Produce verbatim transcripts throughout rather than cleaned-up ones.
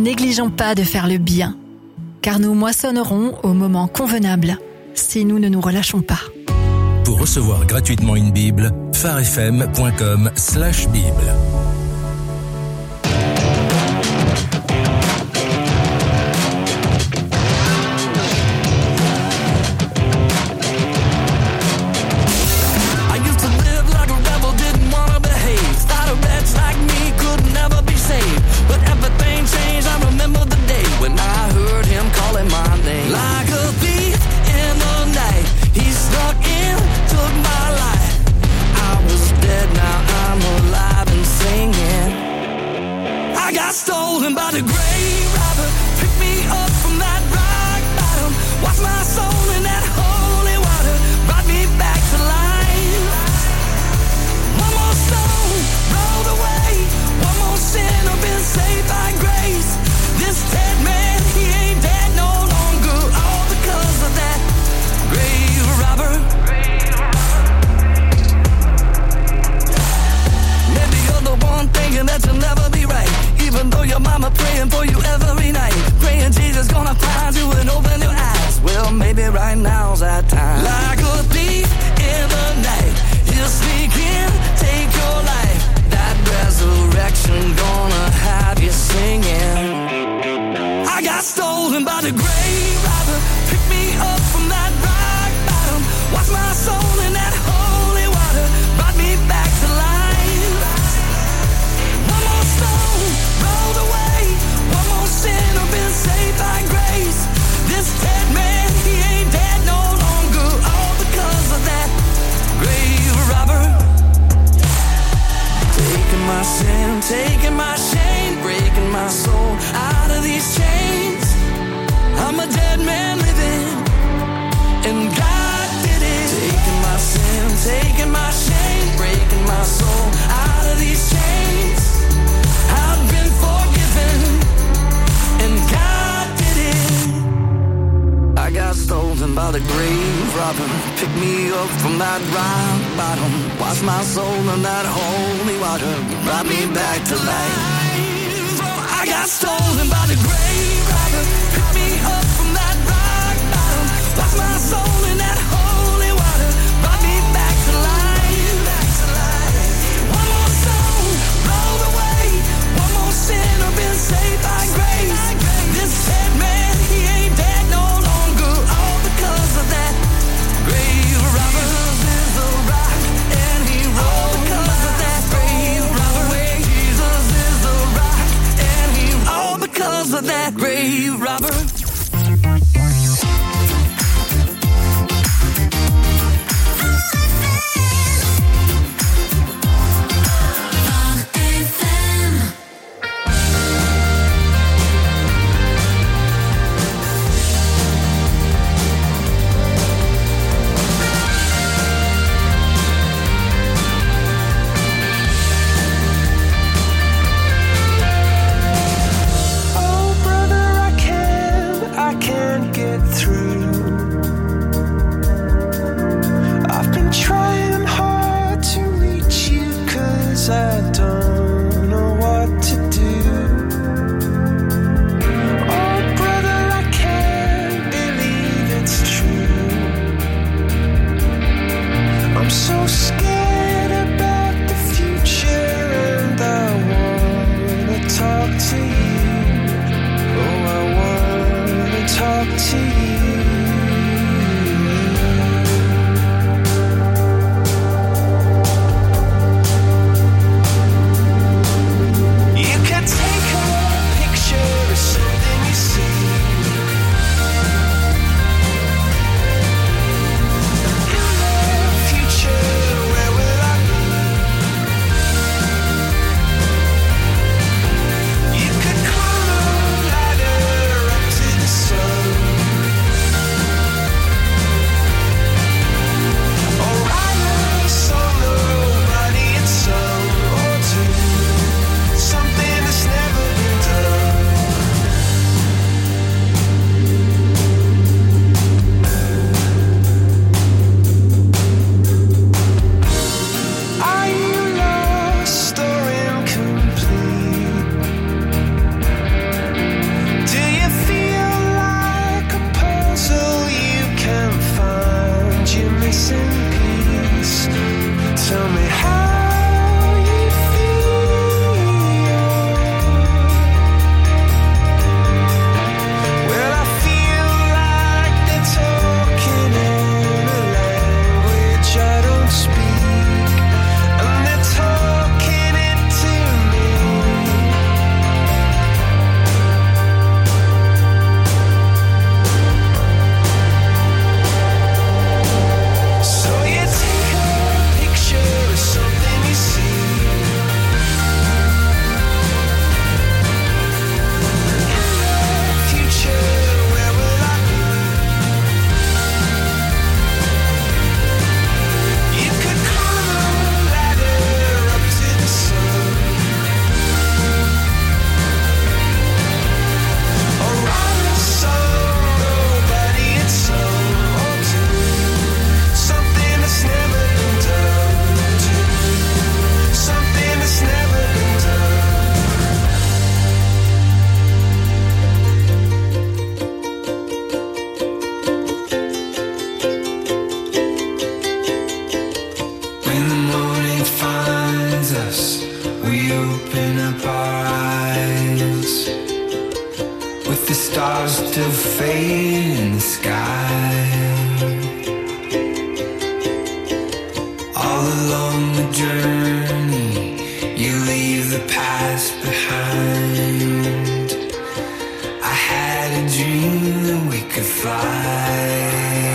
négligeons pas de faire le bien, car nous moissonnerons au moment convenable si nous ne nous relâchons pas. Pour recevoir gratuitement une Bible, pharefm point com slash Bible. Stolen by the grave robber, pick me up from that rock bottom, wash my soul in that holy water, brought me back to life. One more stone rolled away, one more sinner been saved by grace. This dead man, he ain't dead no longer, all because of that grave robber. Maybe you're the one thinking that you'll never be right, even though your mama praying for you every night, praying Jesus gonna find you and open your eyes. Well, maybe right now's that time. Like a thief in the night, he'll sneak in, take your life. That resurrection gonna have you singing. I got stolen by the grave robber, pick me up from that rock bottom, wash my soul in that holy water, brought me back to life. Rolled away, one more sinner been saved by grace. This dead man, he ain't dead no longer, all because of that grave robber. Taking my sin, taking my shame, breaking my soul out of these chains. I'm a dead man living, and God did it. Taking my sin, taking my shame, breaking my soul out of these chains. I've been forgiven, and God did it. I got stolen by the grave robber, pick me up from that rock bottom, wash my soul in that holy water, brought me back to life. I got stolen by the grave robber, pick me up from that rock bottom, wash my soul in that holy water, brought me back to life. One more stone rolled away, one more sinner been saved by grace. This dead man, he ain't dead no longer, all because of that grave robber. Jesus is a rock, and he rolled because of that grave robber. Jesus is a rock, and he all because of that grave robber. Future open up our eyes, with the stars still fading in the sky. All along the journey, you leave the past behind. I had a dream that we could fly.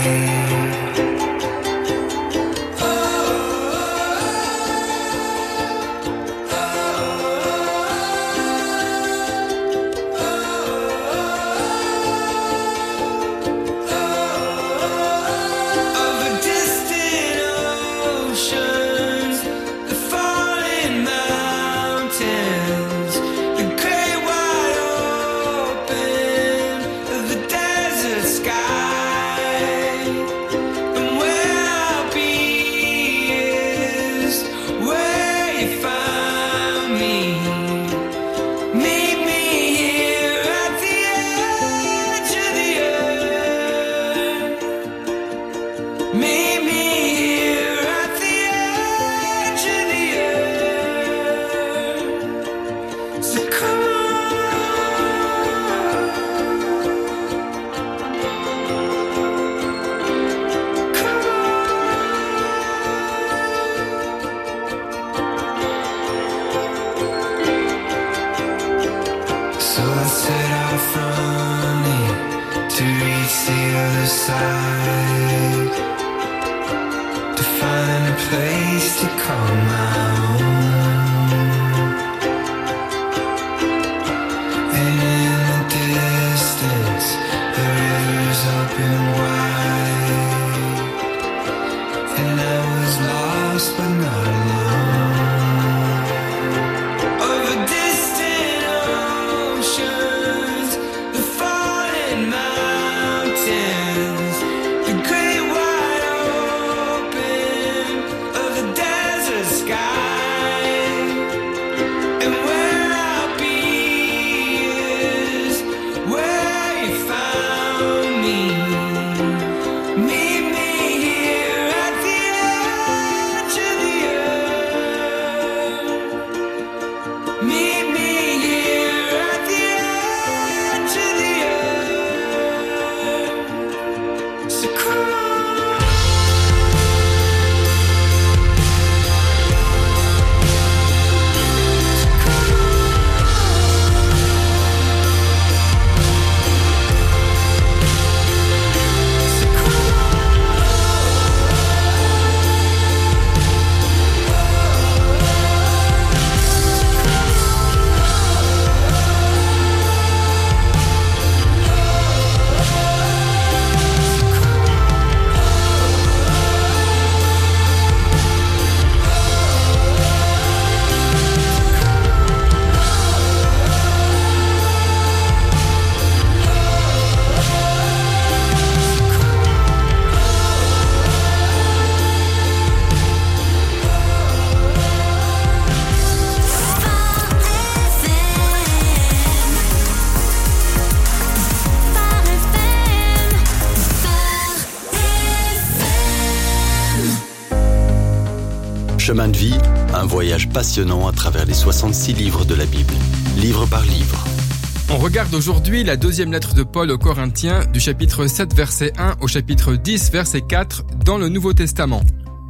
Chemin de vie, un voyage passionnant à travers les soixante-six livres de la Bible, livre par livre. On regarde aujourd'hui la deuxième lettre de Paul aux Corinthiens, du chapitre sept, verset un au chapitre dix, verset quatre, dans le Nouveau Testament.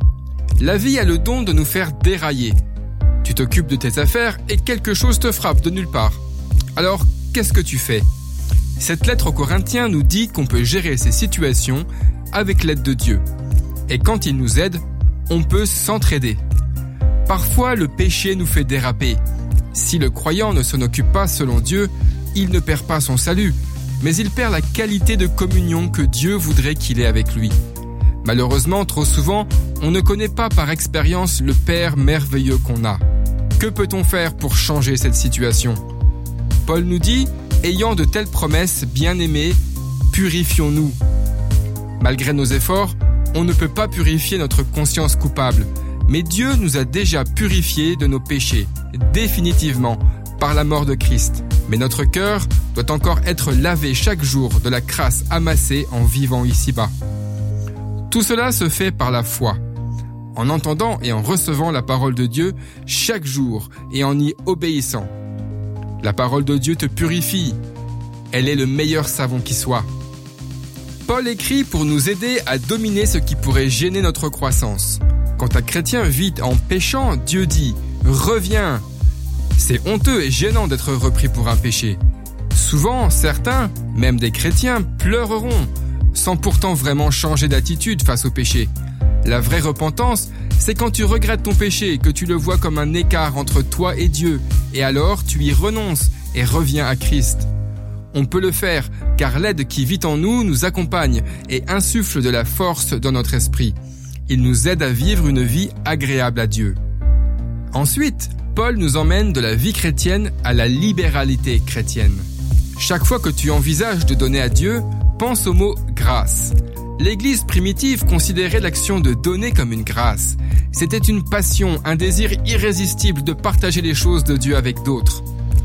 La vie a le don de nous faire dérailler. Tu t'occupes de tes affaires et quelque chose te frappe de nulle part. Alors, qu'est-ce que tu fais ? Cette lettre aux Corinthiens nous dit qu'on peut gérer ces situations avec l'aide de Dieu. Et quand il nous aide, on peut s'entraider. Parfois, le péché nous fait déraper. Si le croyant ne s'en occupe pas selon Dieu, il ne perd pas son salut, mais il perd la qualité de communion que Dieu voudrait qu'il ait avec lui. Malheureusement, trop souvent, on ne connaît pas par expérience le Père merveilleux qu'on a. Que peut-on faire pour changer cette situation ? Paul nous dit, ayant de telles promesses, bien-aimés, purifions-nous. Malgré nos efforts, on ne peut pas purifier notre conscience coupable, mais Dieu nous a déjà purifiés de nos péchés, définitivement, par la mort de Christ. Mais notre cœur doit encore être lavé chaque jour de la crasse amassée en vivant ici-bas. Tout cela se fait par la foi. en entendant et en recevant la parole de Dieu chaque jour et en y obéissant. La parole de Dieu te purifie. Elle est le meilleur savon qui soit. Paul écrit pour nous aider à dominer ce qui pourrait gêner notre croissance. Quand un chrétien vit en péchant, Dieu dit « Reviens ». C'est honteux et gênant d'être repris pour un péché. Souvent, certains, même des chrétiens, pleureront, sans pourtant vraiment changer d'attitude face au péché. La vraie repentance, c'est quand tu regrettes ton péché, que tu le vois comme un écart entre toi et Dieu, et alors tu y renonces et reviens à Christ. On peut le faire, car l'aide qui vit en nous nous accompagne et insuffle de la force dans notre esprit. Il nous aide à vivre une vie agréable à Dieu. Ensuite, Paul nous emmène de la vie chrétienne à la libéralité chrétienne. Chaque fois que tu envisages de donner à Dieu, pense au mot « grâce ». L'Église primitive considérait l'action de donner comme une grâce. C'était une passion, un désir irrésistible de partager les choses de Dieu avec d'autres.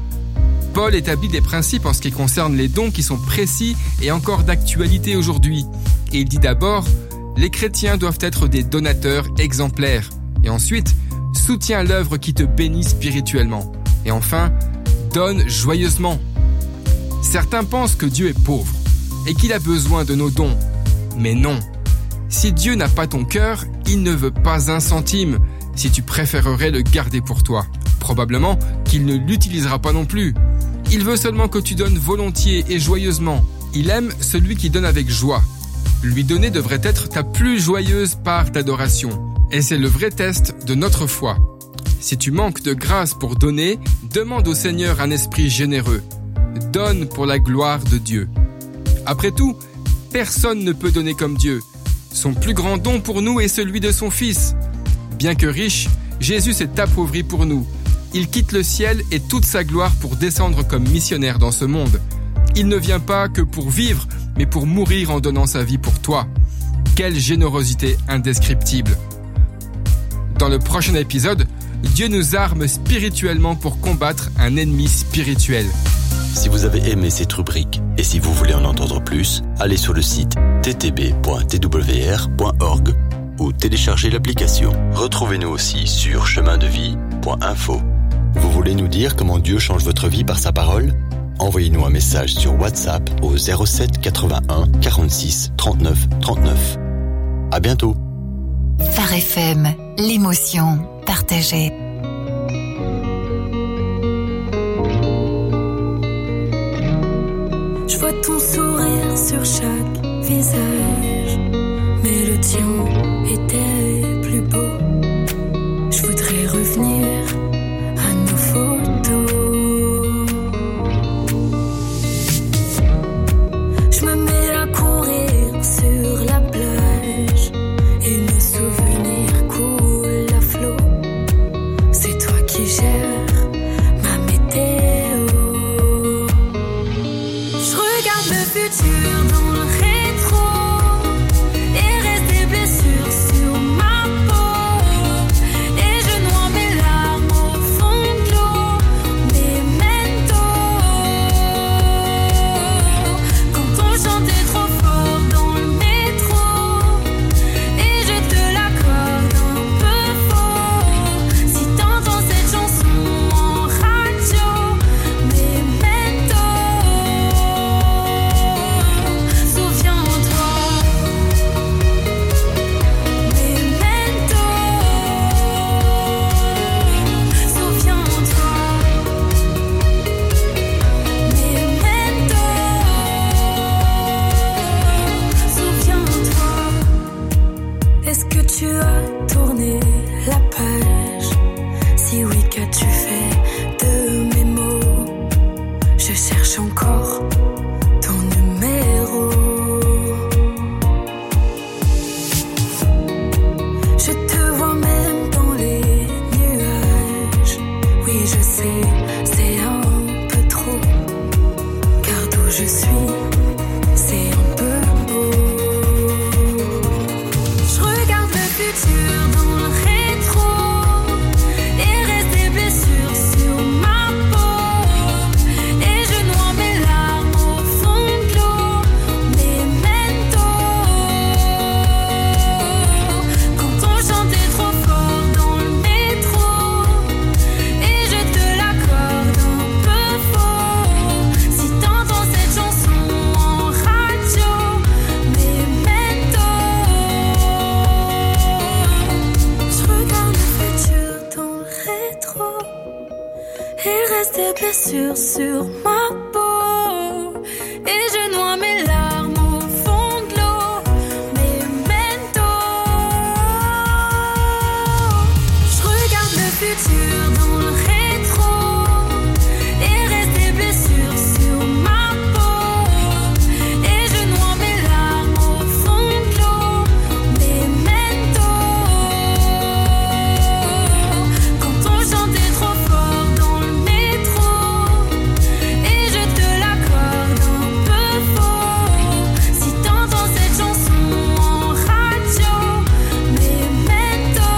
Paul établit des principes en ce qui concerne les dons qui sont précis et encore d'actualité aujourd'hui. Et il dit d'abord, les chrétiens doivent être des donateurs exemplaires. Et ensuite, soutiens l'œuvre qui te bénit spirituellement. Et enfin, donne joyeusement. Certains pensent que Dieu est pauvre et qu'il a besoin de nos dons. Mais non. Si Dieu n'a pas ton cœur, il ne veut pas un centime, si tu préférerais le garder pour toi. Probablement qu'il ne l'utilisera pas non plus. Il veut seulement que tu donnes volontiers et joyeusement. Il aime celui qui donne avec joie. Lui donner devrait être ta plus joyeuse part d'adoration. Et c'est le vrai test de notre foi. Si tu manques de grâce pour donner, demande au Seigneur un esprit généreux. Donne pour la gloire de Dieu. Après tout, personne ne peut donner comme Dieu. Son plus grand don pour nous est celui de son Fils. Bien que riche, Jésus s'est appauvri pour nous. Il quitte le ciel et toute sa gloire pour descendre comme missionnaire dans ce monde. Il ne vient pas que pour vivre, mais pour mourir en donnant sa vie pour toi. Quelle générosité indescriptible. Dans le prochain épisode, Dieu nous arme spirituellement pour combattre un ennemi spirituel. Si vous avez aimé cette rubrique et si vous voulez en entendre plus, allez sur le site t t b point t w r point org ou téléchargez l'application. Retrouvez-nous aussi sur chemin de vie point info. Vous voulez nous dire comment Dieu change votre vie par sa parole ? Envoyez-nous un message sur WhatsApp au zéro sept quatre-vingt-un quarante-six trente-neuf trente-neuf. À bientôt. Phare F M, l'émotion partagée. Je vois ton sourire sur chaque visage, mais le tien était plus beau. Je voudrais revenir à nos photos. Je me mets à courir sur la plage et nos souvenirs coulent à flot. C'est toi qui gères ma météo. Je regarde le futur dans le rétro et reste des blessures sur ma peau. Et je noie mes larmes au fond de l'eau. Memento. Quand on chantait trop fort dans le métro et je te l'accorde un peu faux. Si t'entends cette chanson en radio, Memento. Souviens-toi, Memento. Souviens-toi, Memento. Souviens-toi. Est-ce que tu as tourné la page? Si oui, qu'as-tu fait de mes mots? Je cherche encore ton numéro. Je te vois même dans les nuages. Oui, je sais, c'est un peu trop. Car d'où je suis, c'est un peu beau. Je regarde le futur dans le rétro et reste des blessures sur ma peau. Et je noie mes larmes au fond de l'eau. Memento. Quand on chantait trop reste des blessures sur ma peau. Et je noie mes larmes au fond de l'eau. Memento. Je regarde le futur dans le rétro. Et reste des blessures sur ma peau. Et je noie mes larmes au fond de l'eau. Memento. Quand on chantait trop fort dans le métro. Et je te l'accorde un peu faux. Si t'entends cette chanson en radio. Memento.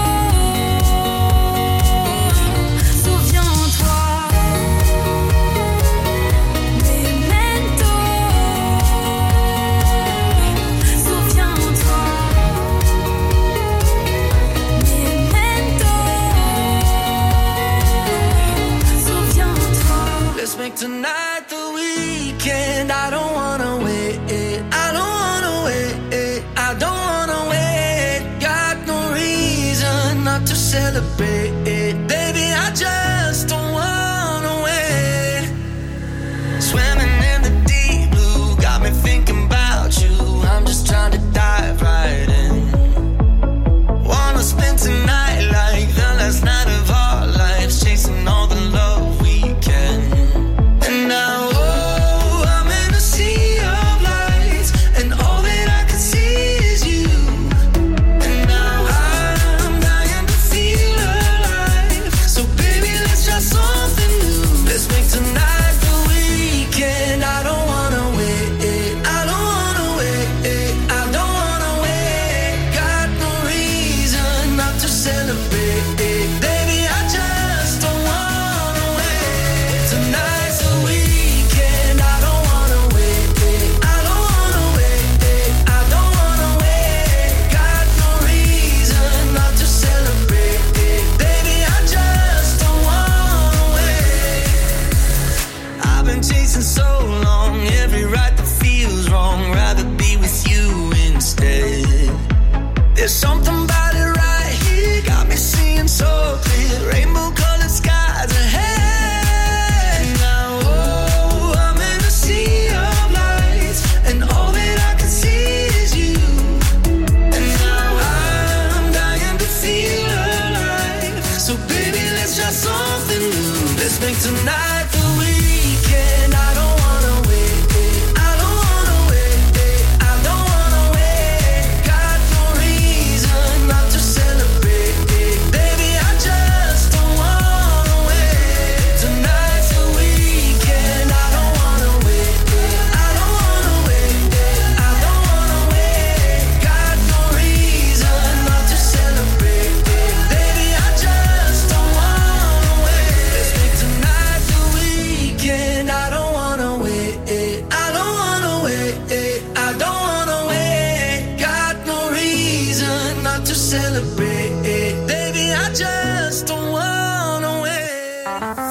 Souviens-toi. Memento. Souviens-toi. Memento. Souviens-toi. Let's make tonight the weekend. I don't wanna wait. I don't wanna wait. I don't wanna wait. Got no reason not to celebrate. Baby, I just don't wanna wait. Swimming in the deep blue got me thinking about you. I'm just trying to dive right in. Wanna spend tonight like the last night of our lives, chasing all the love we can. And now, oh, I'm in a sea of lights, and all that I can see is you. And now I'm dying to feel alive. So baby, let's try something new. Let's make tonight the weekend. I don't wanna wait. I don't wanna wait. I don't wanna wait. Got no reason not to celebrate. Baby, I just don't wanna wait. Tonight's the weekend. I don't wanna wait. I don't wanna wait. I don't wanna wait. Got no reason not to celebrate. Baby, I just don't wanna wait. I've been chasing so long, every right that feels wrong. Rather be with you instead. There's something about it right here, got me seeing so clear. Rainbow colored skies ahead. Now, oh, I'm in a sea of lights, and all that I can see is you. And now I'm dying to feel alive. So baby, let's try something new. Let's make tonight the weekend. I don't wanna wait. I don't wanna wait. I don't wanna wait. Got no reason not to celebrate. Baby, I just don't wanna wait. Tonight's the weekend. I don't wanna wait. I don't wanna wait. I don't wanna wait. Got no reason not to celebrate. Baby, I just don't wanna wait. Let's make tonight the weekend. I don't wanna wait. I don't wanna wait. I don't wanna wait. Got no reason not to celebrate. Baby, I just don't wanna wait.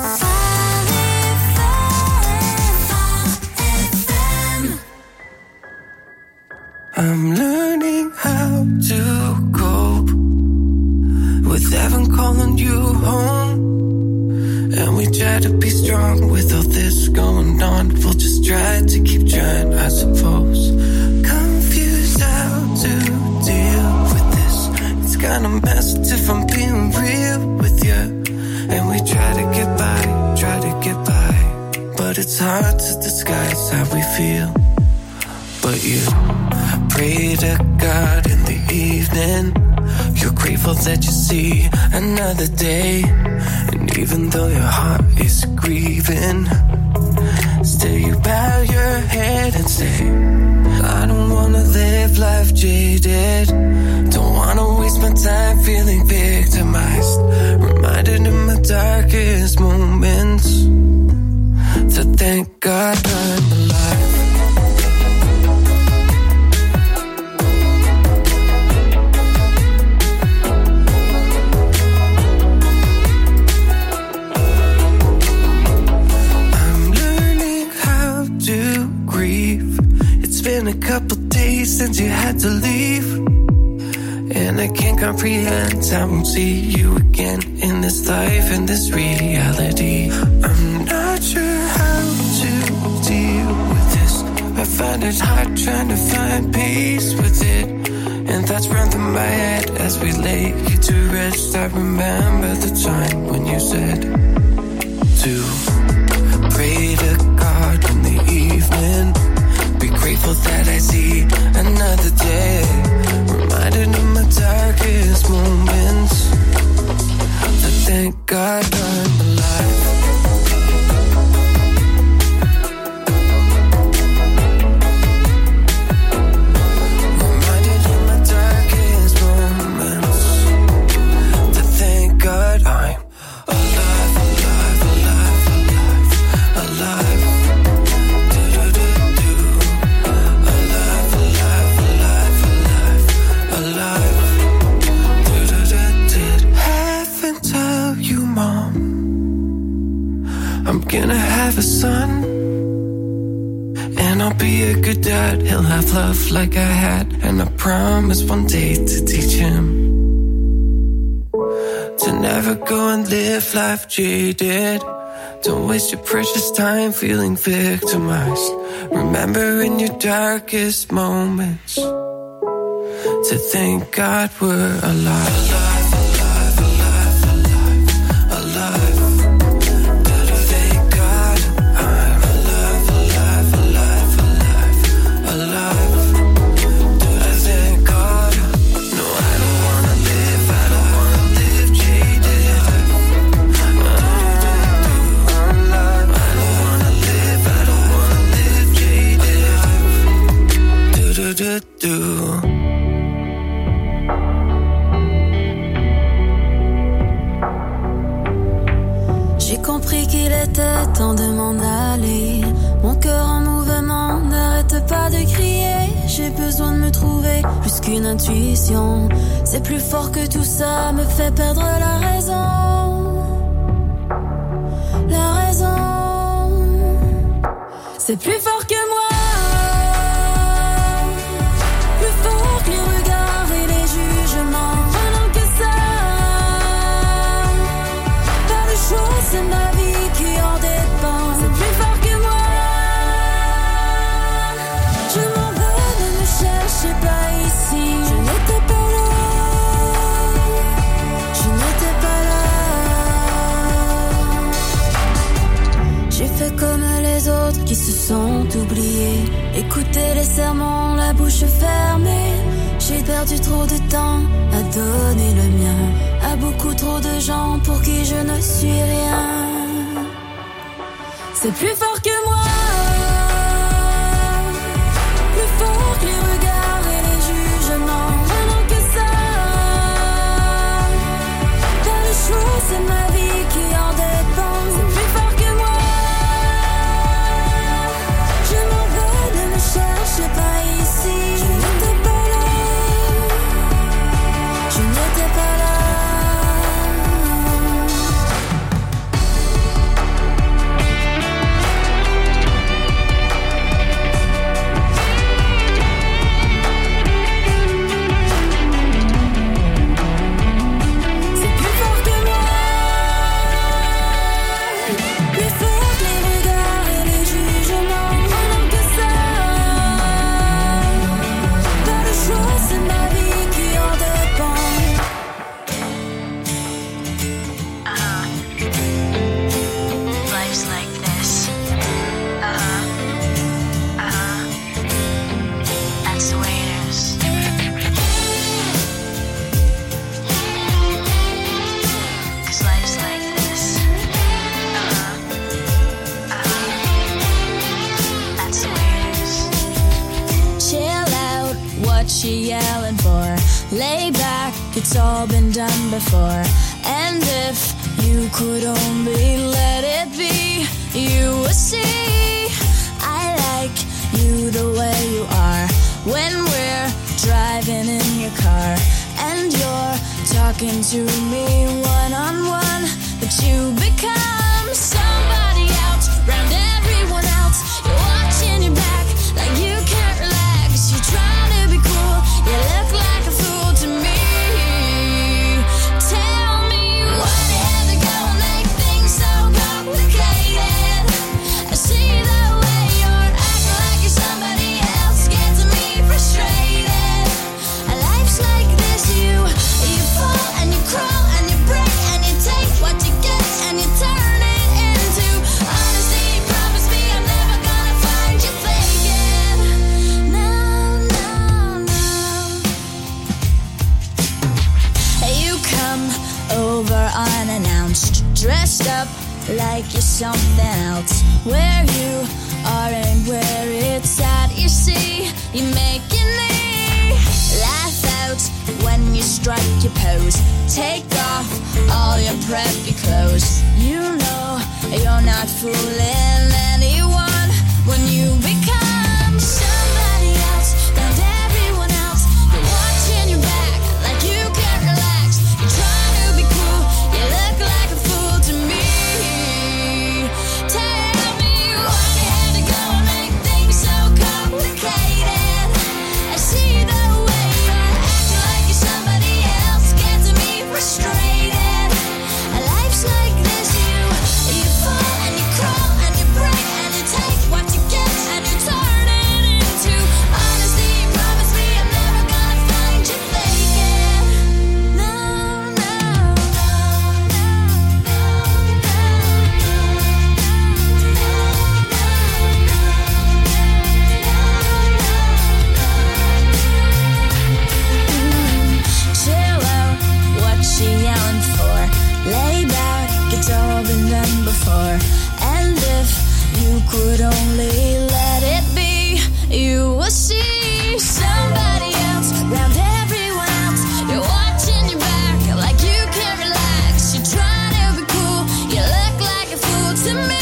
I'm learning how to cope with heaven calling you home. And we try to be strong with all this going on. We'll just try to keep trying, I suppose. Confused how to deal with this. It's kinda messed if I'm being real with you. And we try to get by, try to get by. But it's hard to disguise how we feel. But you pray to God in the evening. You're grateful that you see another day. And even though your heart is grieving, still you bow your head and say, I don't wanna live life jaded. Don't wanna waste my time feeling victimized. Reminded in my darkest moments to thank God I'm alive. Been a couple days since you had to leave, and I can't comprehend. I won't see you again in this life, in this reality. I'm not sure how to deal with this. I find it hard trying to find peace with it. And thoughts run through my head as we lay you to rest. I remember the time when you said to pray to God in the evening. Be grateful that I see another day. Reminded of my darkest moments. But thank God I'm alive. Reminded of my darkest moments. But thank God I'm alive, alive, alive, alive, alive. Do-do-do-do. Alive, alive, alive, alive, alive. Do-do-do-do. Heaven tell you, Mom, I'm gonna have a son, and I'll be a good dad. He'll have love like I had, and I promise one day to teach him to never go and live life jaded. Don't waste your precious time feeling victimized. Remember in your darkest moments to thank God we're alive. Alive, alive, alive, alive, alive. Thank God I'm alive, alive, alive, alive, alive. Thank God. No, I don't wanna live, I don't wanna live jaded. I'm alive. I don't wanna live, I don't wanna live jaded. Do do do do. J'ai compris qu'il était temps de m'en aller. Mon cœur en mouvement n'arrête pas de crier. J'ai besoin de me trouver plus qu'une intuition. C'est plus fort que tout ça, me fait perdre la raison. La raison, c'est plus fort que moi. Plus fort que les regards et les jugements. Pendant que ça, pas de choses, c'est ma vie qui en dépend. C'est plus fort que moi. Je m'en veux, ne me cherchez pas ici. Je n'étais pas là. Je n'étais pas là. J'ai fait comme les autres qui se sont oubliés. Écouter les sermons, la bouche fermée. J'ai perdu trop de temps à donner le mien à beaucoup trop de gens pour qui je ne suis rien. C'est plus fort que moi. Plus fort que les regards et les jugements. Pendant que ça, pas de choses, c'est ma vie qui en dépend. C'est plus fort que moi. Je m'en veux, ne me cherchez pas ici. Je n'étais pas là. Je n'étais pas là. C'est plus fort que moi. Plus fort que les regards et les jugements. Pendant que ça, pas de choses, c'est ma vie qui en dépend. Life's like this. Uh-huh. Uh-huh. That's the way it is. 'Cause life's like this. Uh-huh. Uh-huh. That's the way it is. Chill out, what you yelling for? Lay back, it's all been done before. And if you could only let it be, you would see I like you the way you are. When we're driving in your car and you're talking to me one on one, but you become somebody else, round everyone else. You're watching your back like you can't relax. You're trying to be cool, you look like a fool to me. unannounced, dressed up like you're something else. Where you are and where it's at, you see, you're making me laugh out when you strike your pose. Take off all your preppy clothes. You know you're not fooling anyone when you become somebody else. Found everyone else. You're watching your back like you can't relax. You're trying to be cool. You look like a fool to me. Tell me why you had to go and make things so complicated. I see the way you're acting like you're somebody else. Gets me frustrated. Life's like this, you you fall and you crawl and you break and you take what you get and you turn it into honesty. Promise me I'm never gonna find you faking. No, no, chill out, what she yelling for? Lay back, it's all been done before. And if you could only let it be, you will see somebody else round everyone else. You're watching your back like you can't relax. You're trying to be cool, you look like a fool to me.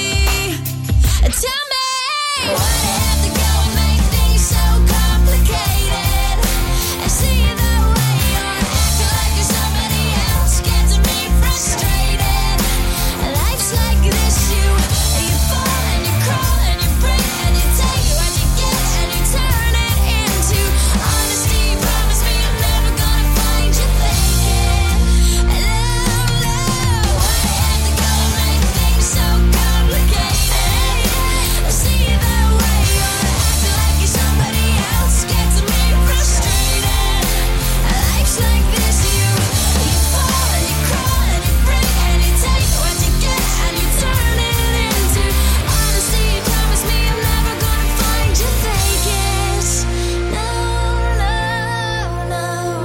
Tell me why you have to go and make things so complicated. I see the way you're acting like you're somebody else. Gets me frustrated. Life's like this, you you fall and you crawl and you break and you take what you get and you turn it into honesty. Promise me I'm never gonna find you faking. No, no, why you have to go and make things so complicated? I see the way you're acting like you're somebody else. Gets me frustrated. Life's like this, you you fall and you crawl and you break and you take what you get and you turn it into honesty. Promise me I'm never gonna find you faking. No, no, no.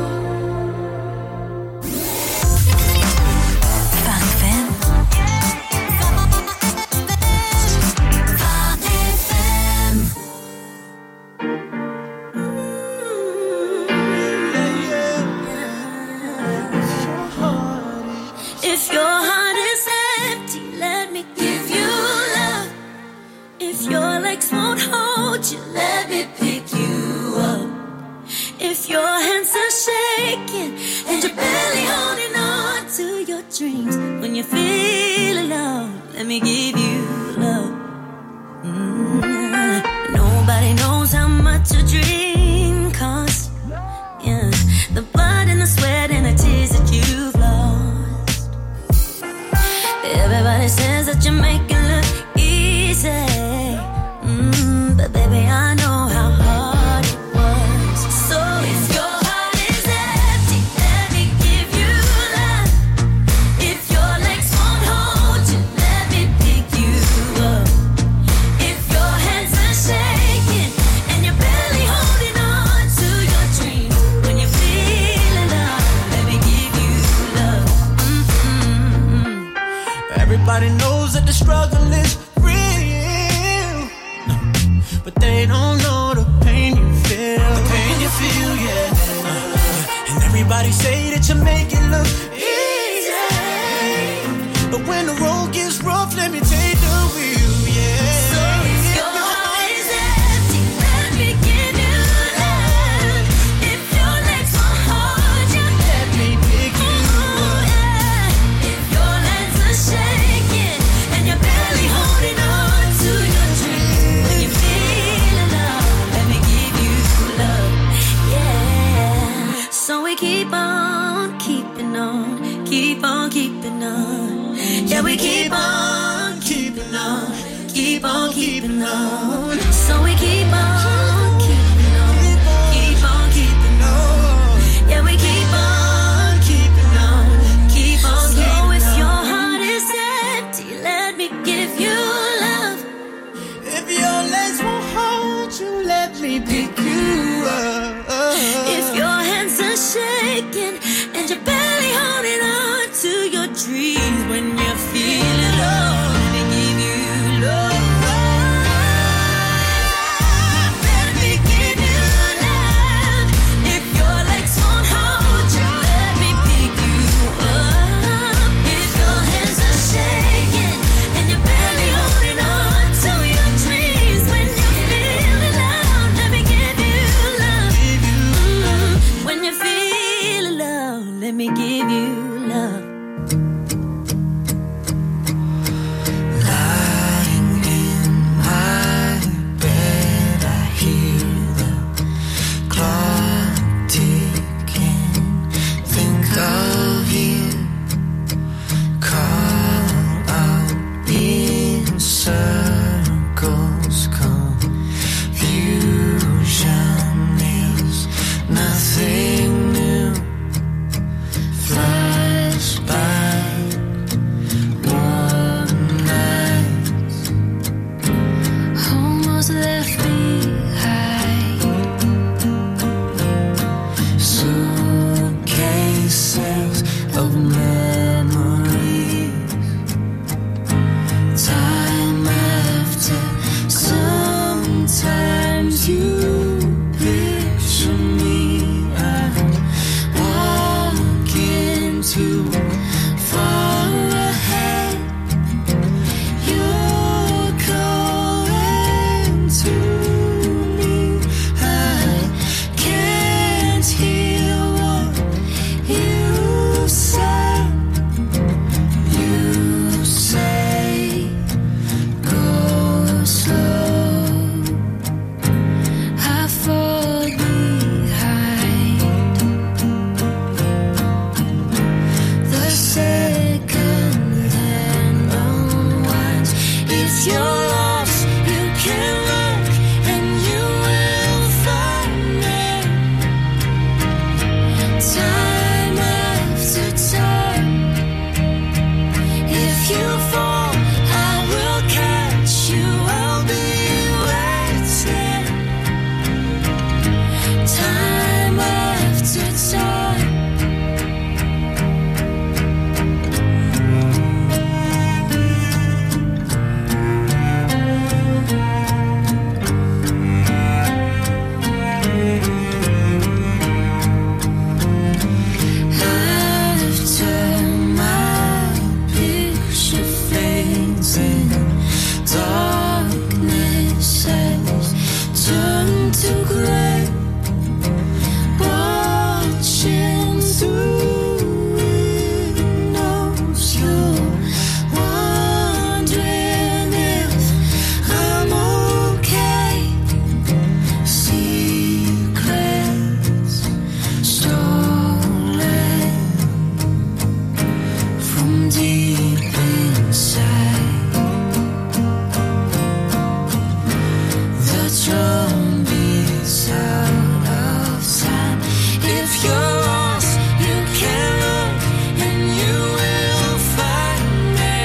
Phare F M. If your heart is empty, let me give you love. If your legs won't hold you, let me pick you up. If your hands are shaking and you're barely holding on to your dreams, when you feel alone, let me give you love. Mm. Nobody knows how much a dream costs. Yeah, the blood and the sweat and the tears that you've lost. Everybody says that you make it look easy, mm, but baby I know how hard it was. So if your heart is empty, let me give you love. If your legs won't hold you, let me pick you up. If your hands are shaking and you're barely holding on to your dreams, when you feel alone, let me give you love. Mm-mm-mm. Everybody knows that the struggle is real, but they don't know the pain you feel. The pain you feel, yeah. And everybody say that you make it look easy, but when the road gets rough, let me take the wheel, yeah. So if your heart is empty, let me give you love. If your legs won't hold you, let me pick you up. If your hands are shaking and you're barely holding on to your dreams, when you feel alone, let me give you love. Yeah. So we keep on keeping on, keep on keeping on. Yeah, we keep on keeping on, keep on keeping on. So we keep on keeping on, keep on keeping on. Yeah, we keep on keeping on, keep on keeping on. So if your heart is empty, let me give you love. If your legs won't hold you, let me pick you up. If your hands are shaking and you're barely holding on to trees when you feel alone. Let me give you love. Let me give you love. If your legs won't hold you, let me pick you up. If your hands are shaking and you're barely holding on to your dreams when you feel alone, let me give you love. Mm, when you feel alone, let me give you love. Lying in my bed, I hear the clock ticking. Think of you, call out in circles. Confusion is nothing new. Flashback, warm nights, Almost left behind. suitcases of memories. Time after, sometimes you picture me. I walk into far ahead. You're calling to me. I can't hear what you say. You say go slow. I fall behind. The second hand unwinds. If you're lost, you can look and you will find me. Time after time. If you fall, I will catch you. I'll be waiting. Time after time. After my picture fades in darkness has turned to grey. Watching through windows, you're wondering if I'm okay. Secrets stolen from deep inside. The drum beats out of time. If you're lost, you can look and you will find me.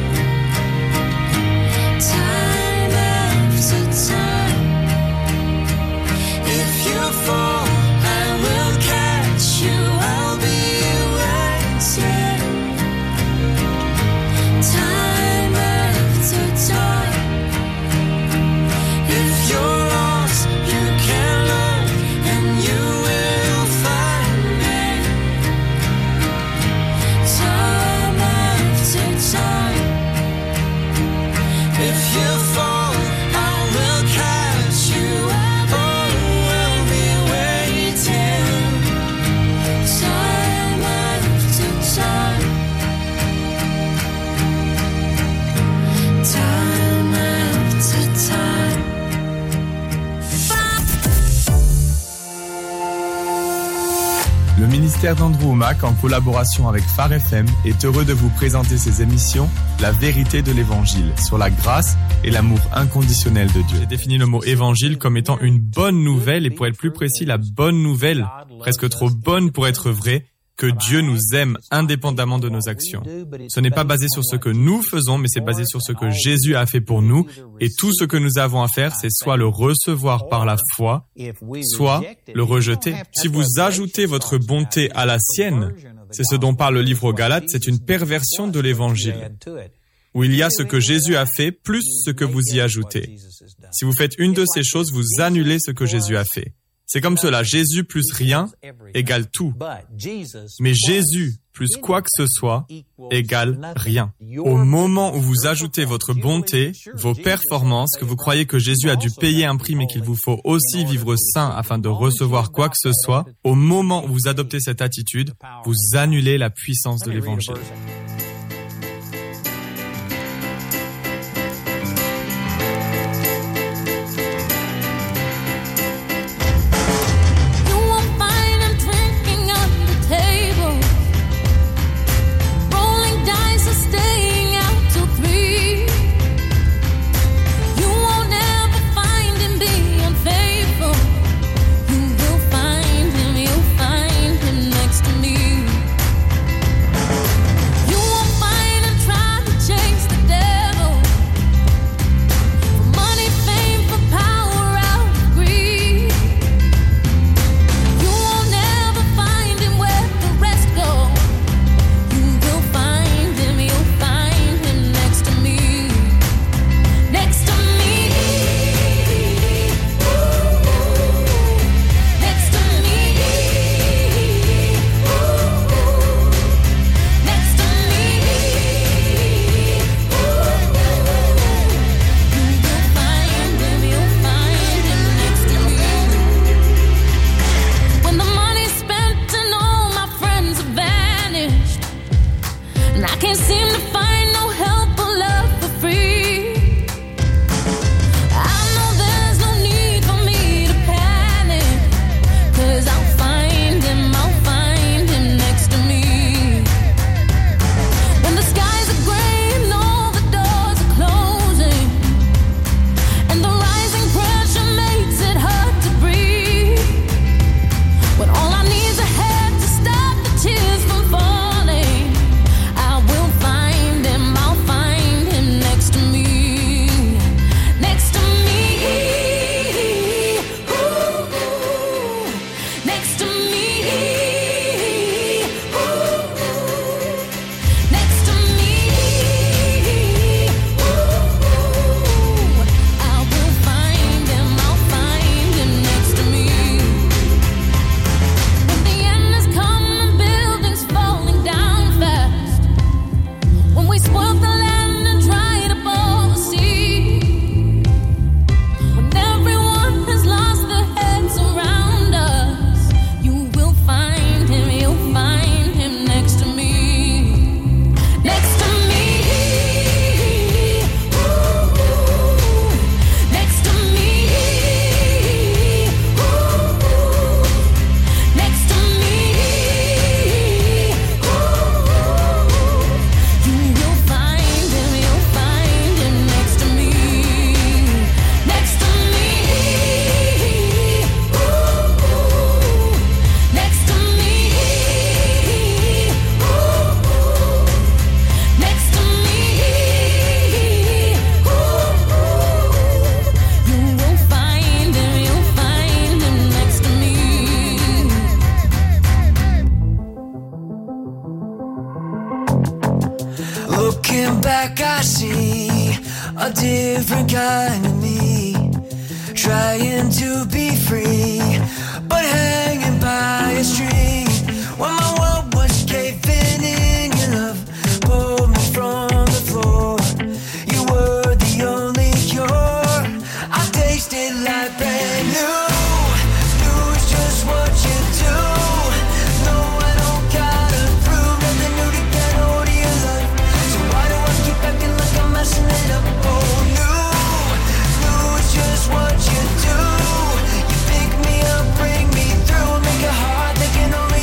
Time after time. If you fall, I will catch you. I'll be waiting. Time after time. If you're lost, you can look and you will find me. Time after time. If you fall, I will catch you. Oh, we'll be waiting. Time after time. Time after time. Le ministère d'Andrew Wommack, en collaboration avec Phare F M, est heureux de vous présenter ses émissions La vérité de l'Évangile, sur la grâce et l'amour inconditionnel de Dieu. J'ai défini le mot évangile comme étant une bonne nouvelle, et pour être plus précis, la bonne nouvelle, presque trop bonne pour être vraie, que Dieu nous aime indépendamment de nos actions. Ce n'est pas basé sur ce que nous faisons, mais c'est basé sur ce que Jésus a fait pour nous. Et tout ce que nous avons à faire, c'est soit le recevoir par la foi, soit le rejeter. Si vous ajoutez votre bonté à la sienne, C'est ce dont parle le livre aux Galates, c'est une perversion de l'évangile, où il y a ce que Jésus a fait, plus ce que vous y ajoutez. Si vous faites une de ces choses, vous annulez ce que Jésus a fait. C'est comme cela, Jésus plus rien égale tout. Mais Jésus plus quoi que ce soit égale rien. Au moment où vous ajoutez votre bonté, vos performances, que vous croyez que Jésus a dû payer un prix mais qu'il vous faut aussi vivre saint afin de recevoir quoi que ce soit, au moment où vous adoptez cette attitude, vous annulez la puissance de l'évangile. Looking back, I see a different kind of me, trying to be free, but hanging by a string. When my world was caving in, your love pulled me from the floor. You were the only cure. I tasted like brand new. Knew it's just what you do. No, I don't gotta prove nothing new to get hold of your love. So why do I keep acting like I'm messing it up? Oh, new, new, it's just what you do. You pick me up, bring me through, make it hard, they can only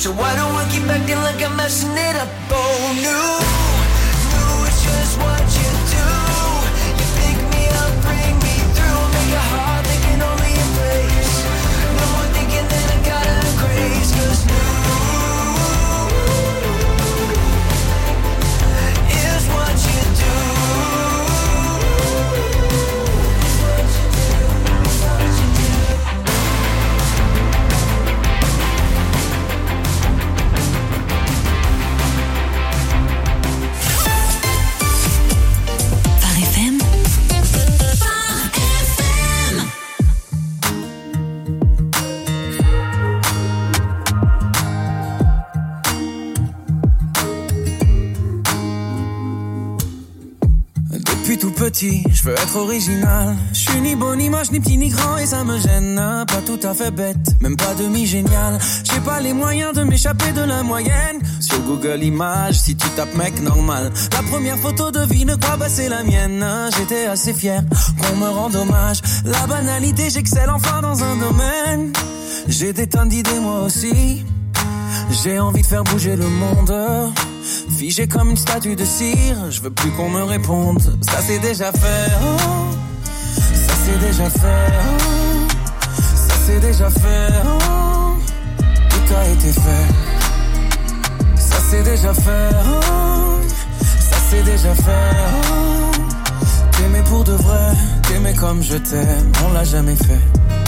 So why don't I keep acting like I'm messing it up? Oh, no, no, it's just what you do. You pick me up, bring me through, make a heart that can only embrace. No more thinking that I gotta grace, 'cause new is what you do. Je veux être original. Je suis ni beau, ni moche, ni petit, ni grand, et ça me gêne. Pas tout à fait bête, même pas demi-génial. J'ai pas les moyens de m'échapper de la moyenne. Sur Google Images, si tu tapes mec normal, la première photo de vie, ne crois pas c'est la mienne. J'étais assez fier qu'on me rende hommage. La banalité, j'excelle enfin dans un domaine. J'ai des tonnes d'idées moi aussi. J'ai envie de faire bouger le monde. Figé comme une statue de cire, je veux plus qu'on me réponde. Ça c'est déjà fait, oh. Ça c'est déjà fait, oh. Ça c'est déjà fait, oh. Tout a été fait. Ça c'est déjà fait, oh. Ça c'est déjà fait, oh. T'aimer pour de vrai, t'aimer comme je t'aime, on l'a jamais fait.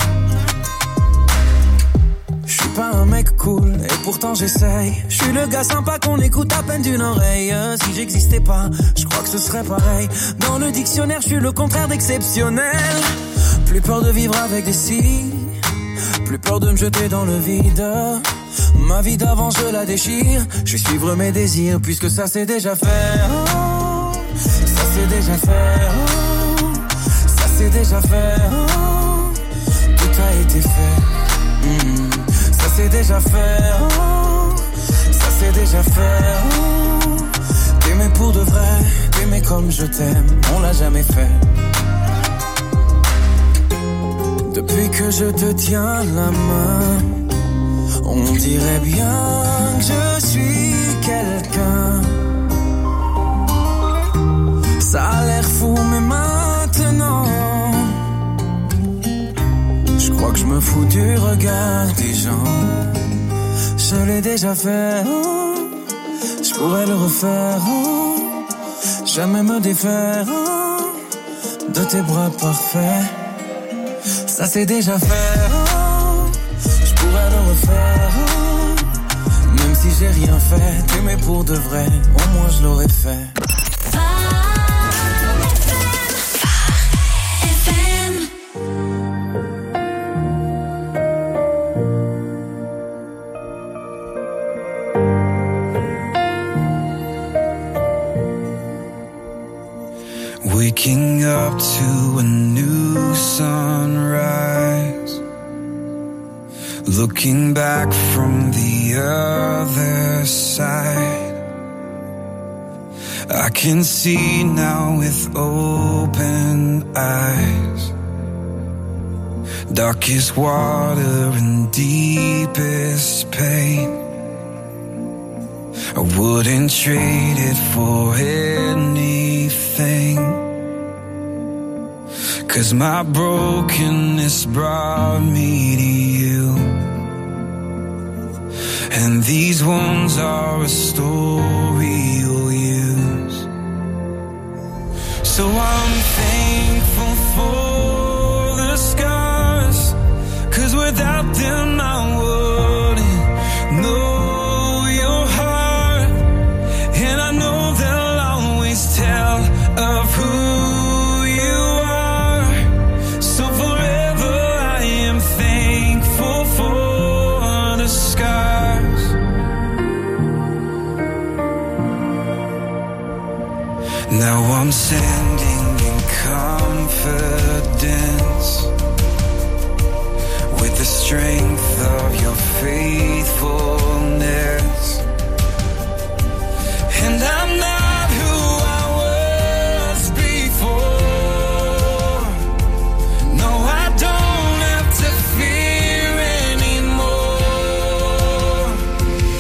Je suis pas un mec cool, et pourtant j'essaye. Je suis le gars sympa qu'on écoute à peine d'une oreille. Si j'existais pas, je crois que ce serait pareil. Dans le dictionnaire, je suis le contraire d'exceptionnel. Plus peur de vivre avec des si, plus peur de me jeter dans le vide. Ma vie d'avant, je la déchire. Je vais suivre mes désirs, puisque ça c'est déjà fait. Oh, ça c'est déjà fait. Oh, ça c'est déjà fait. Oh, tout a été fait. Mmh. Ça c'est déjà fait, oh. Ça c'est déjà fait, oh. T'aimer pour de vrai, t'aimer comme je t'aime, on l'a jamais fait. Depuis que je te tiens la main, on dirait bien que je suis quelqu'un. Ça a l'air fou mais maintenant je crois que je me fous du regard des gens. Je l'ai déjà fait, oh. Je pourrais le refaire, oh. Jamais me défaire, oh. De tes bras parfaits. Ça c'est déjà fait, oh. Je pourrais le refaire, oh. Même si j'ai rien fait, t'aimer pour de vrai, au moins je l'aurais fait. Waking up to a new sunrise, looking back from the other side. I can see now with open eyes. Darkest water and deepest pain, I wouldn't trade it for anything. 'Cause my brokenness brought me to you, and these wounds are a story you'll use. So I'm thankful for the scars, 'cause without them I wouldn't know your heart. And I know they'll always tell of who now I'm standing in confidence, with the strength of your faithfulness. And I'm not who I was before. No, I don't have to fear anymore.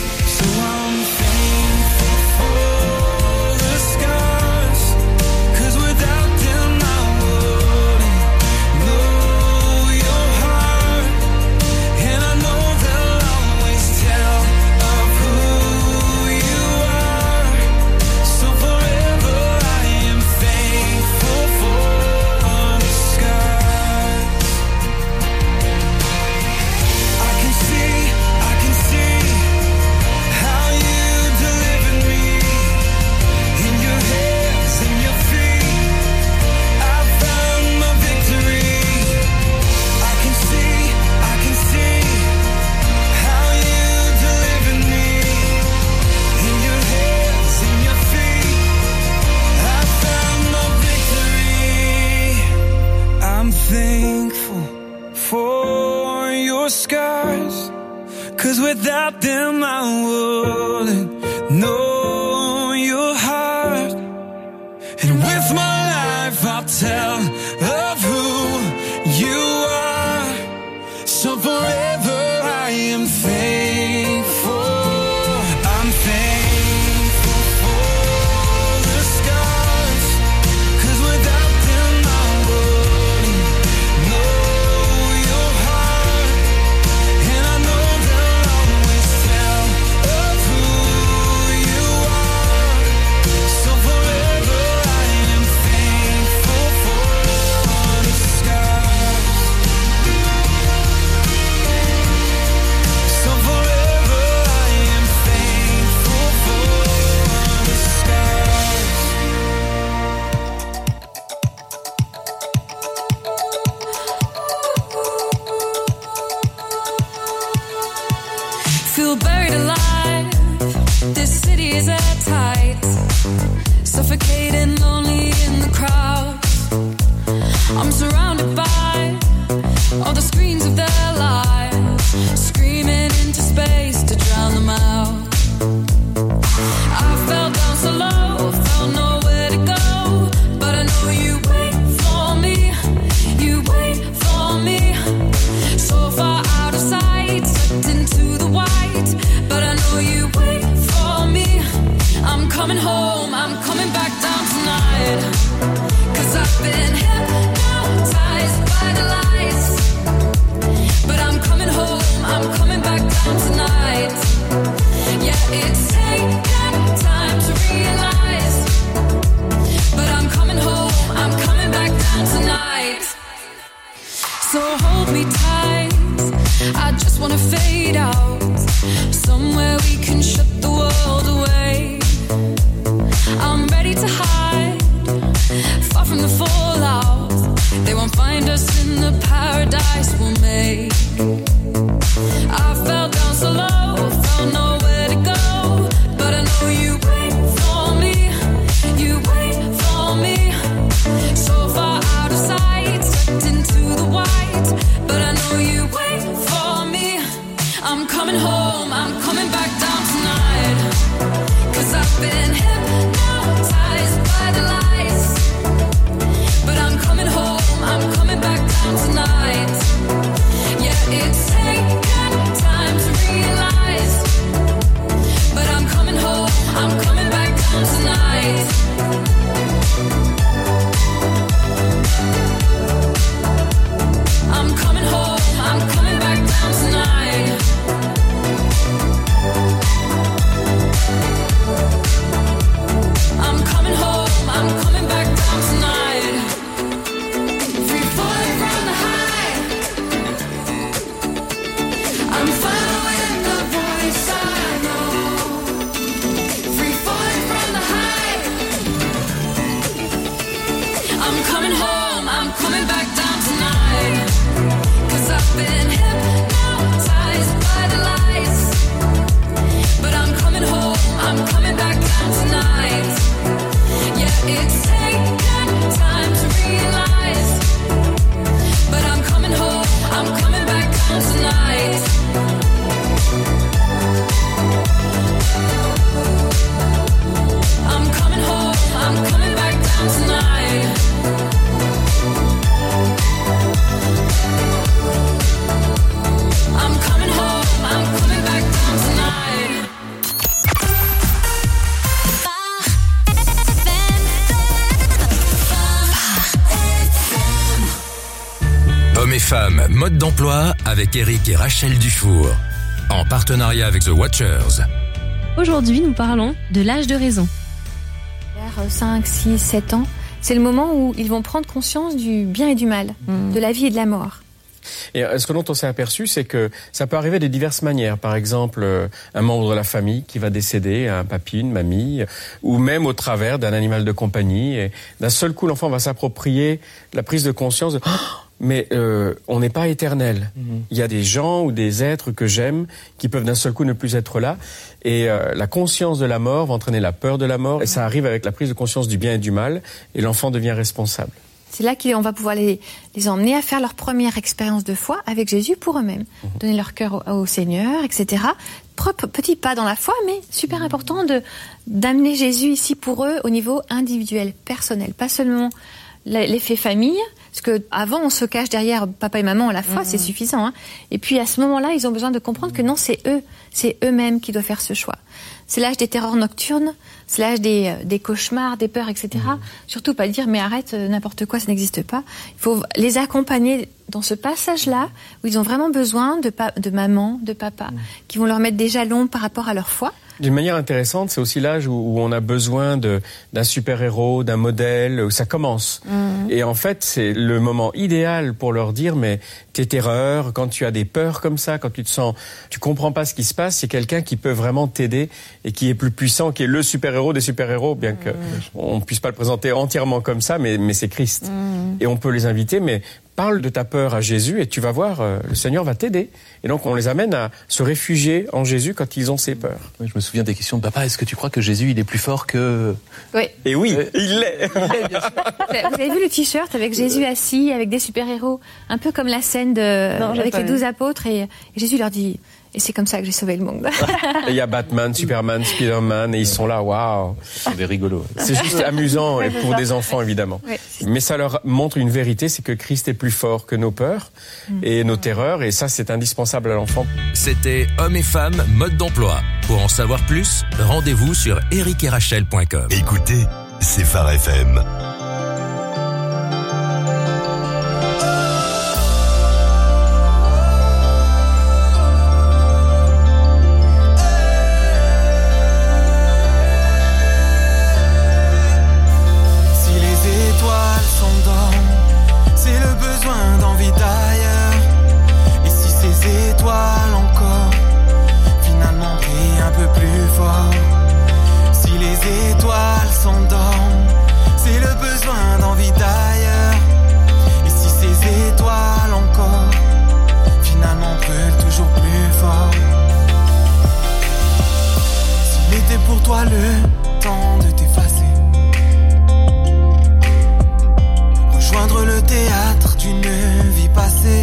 'Cause without them I wouldn't know your heart. And with my life I'll tell of who you are. So forever I am thankful. I'm thankful for the scars. 'Cause without them I wouldn't know your heart. And I know they'll always tell of who you are. So forever I am thankful for the scars. So forever I am thankful for the scars. Feel buried alive. This city is airtight. Suffocating, lonely in the crowd. I'm surrounded by all the screens of their lives, screaming into space to drown them out. I fell down so low, found nowhere to go, but I know you wait for me. You wait for me. So far out of sight, sucked into the white, but I know you wait for me. I'm coming home, I'm coming back down tonight. 'Cause I've been hypnotized by the lights, but I'm coming home, I'm coming back down tonight. Yeah, it's taken time to realize, but I'm coming home, I'm coming back down tonight. So hold me tight, I just wanna fade out, somewhere we can shut the world away. I'm ready to hide, far from the fallout. They won't find us in the paradise we'll make. I fell down so low, found nowhere to go, but I know you wait for me. You wait for me. So far out of sight, sucked into the white, but I know you wait for me. I'm coming home, I'm coming back down tonight. 'Cause I've been hypnotized by the lights, but I'm coming home, I'm coming back down tonight. Yeah, it's taken time to realize, but I'm coming home, I'm coming back down tonight. I'm coming home, I'm coming back down tonight. I'm coming home, I'm coming back down tonight. Free falling from the high, I'm following the voice I know. Free falling from the high, I'm coming home, I'm coming back down tonight. 'Cause I've been hypnotized by the lights, but I'm coming home, I'm coming back down tonight. Yeah, it's taken time to realize, but I'm coming home, I'm coming back down tonight. I'm coming home, I'm coming back down tonight. I'm coming home, I'm coming back down tonight. Hommes et femmes, mode d'emploi avec Eric et Rachel Dufour. En partenariat avec The Watchers. Aujourd'hui, nous parlons de l'âge de raison. Vers cinq, six, sept ans, c'est le moment où ils vont prendre conscience du bien et du mal, mmh. de la vie et de la mort. Et ce que dont on s'est aperçu, c'est que ça peut arriver de diverses manières. Par exemple, un membre de la famille qui va décéder, un papy, une mamie, ou même au travers d'un animal de compagnie. Et d'un seul coup, l'enfant va s'approprier la prise de conscience de... Oh, mais euh, on n'est pas éternel. Mmh. Il y a des gens ou des êtres que j'aime qui peuvent d'un seul coup ne plus être là. Et euh, la conscience de la mort va entraîner la peur de la mort. Et ça arrive avec la prise de conscience du bien et du mal. Et l'enfant devient responsable. C'est là qu'on va pouvoir les, les emmener à faire leur première expérience de foi avec Jésus pour eux-mêmes. Donner leur cœur au, au Seigneur, et cetera. Propre, petit pas dans la foi, mais super important de, d'amener Jésus ici pour eux au niveau individuel, personnel. Pas seulement l'effet famille, parce que avant on se cache derrière papa et maman, la foi, mmh. c'est suffisant. Hein. Et puis à ce moment-là, ils ont besoin de comprendre que non, c'est eux, c'est eux-mêmes qui doivent faire ce choix. C'est l'âge des terreurs nocturnes, c'est l'âge des, des cauchemars, des peurs, et cetera. Mmh. Surtout pas dire mais arrête, n'importe quoi, ça n'existe pas. Il faut les accompagner dans ce passage-là où ils ont vraiment besoin de, pa- de maman, de papa, mmh. qui vont leur mettre des jalons par rapport à leur foi. D'une manière intéressante, c'est aussi l'âge où, où on a besoin de, d'un super-héros, d'un modèle, où ça commence. Mmh. Et en fait, c'est le moment idéal pour leur dire, mais tes terreurs, quand tu as des peurs comme ça, quand tu te sens, tu comprends pas ce qui se passe, c'est quelqu'un qui peut vraiment t'aider et qui est plus puissant, qui est le super-héros des super-héros, bien que mmh. on puisse pas le présenter entièrement comme ça, mais, mais c'est Christ. Mmh. Et on peut les inviter, mais parle de ta peur à Jésus et tu vas voir, euh, le Seigneur va t'aider. Et donc on les amène à se réfugier en Jésus quand ils ont ces peurs. Oui, je me souviens des questions de papa, est-ce que tu crois que Jésus il est plus fort que... Oui. Et oui, euh, il l'est. Vous avez vu le t-shirt avec Jésus assis, avec des super-héros, un peu comme la scène de, non, avec les douze apôtres et, et Jésus leur dit... Et c'est comme ça que j'ai sauvé le monde. Il y a Batman, Superman, Spider-Man, et ils sont là, waouh. C'est des rigolos. C'est juste amusant et pour des enfants, évidemment. Oui. Mais ça leur montre une vérité, c'est que Christ est plus fort que nos peurs mmh. et nos terreurs, et ça, c'est indispensable à l'enfant. C'était Hommes et Femmes, mode d'emploi. Pour en savoir plus, rendez-vous sur eric et rachel point com. Écoutez, c'est Phare F M. Le temps de t'effacer, rejoindre le théâtre d'une vie passée,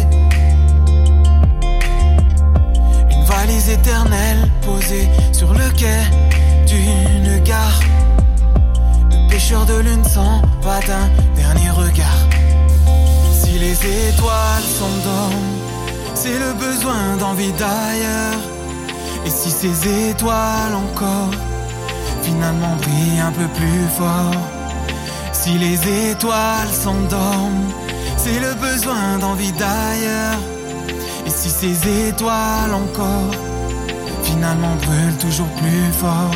une valise éternelle posée sur le quai d'une gare, le pêcheur de lune s'en va d'un dernier regard. Si les étoiles s'endorment, c'est le besoin d'envie d'ailleurs, et si ces étoiles encore finalement brille un peu plus fort. Si les étoiles s'endorment, c'est le besoin d'envie d'ailleurs. Et si ces étoiles encore finalement brûlent toujours plus fort.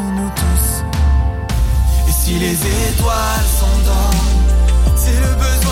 Si les étoiles s'endorment, c'est le besoin